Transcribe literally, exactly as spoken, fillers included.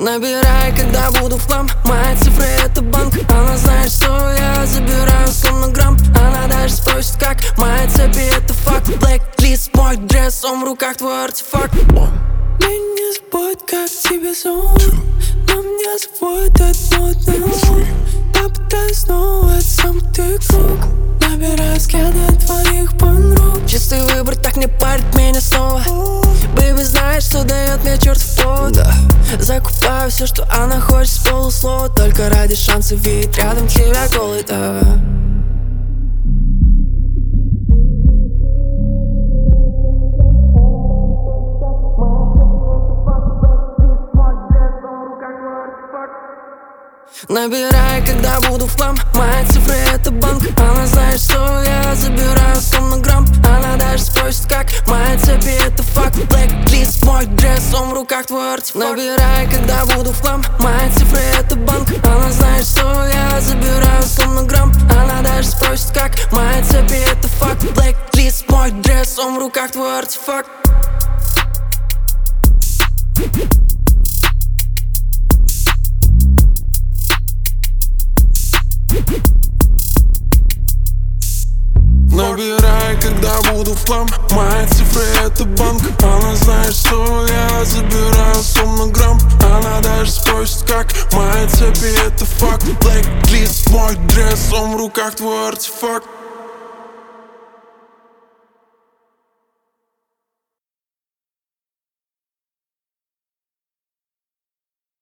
Набирай, когда буду в хлам. Мои цифры — это банк. Она знает, что я забираю словно грамм. Она даже спросит, как. Мои цепи — это факт. Blacklist, мой дресс, он в руках, твой артефакт. Меня забудет, как тебя зовут, но меня забудет этот модный лук. Попытаюсь снова, это самый ты круг. Набираю взгляды твоих подруг. Чистый выбор так не парит меня снова. Бэйби знает, что дает мне чертов повод, да. Закупаю все, что она хочет с полуслова, только ради шанса видеть рядом тебя голый, да. Набирай, когда буду в хлам. Мои цифры — это банк. Она знает, что я забираю словно грамм. Она даже спросит, как. Мои цепи — это факт. Blacklist, мой дресс, он в руках, твой артефакт. Набирай, когда буду в хлам. Мои цифры — это банк. Она знает, что я забираю словно грамм. Она даже спросит, как. Мои цепи — это факт. Blacklist, мой дресс, он в руках, твой артефакт. Набирай, когда буду в хлам. Мои цифры — это банк. Она знает, что я забираю словно грамм. Она даже спросит, как. Мои цепи — это факт. Blacklist, мой дресс, он в руках, твой артефакт.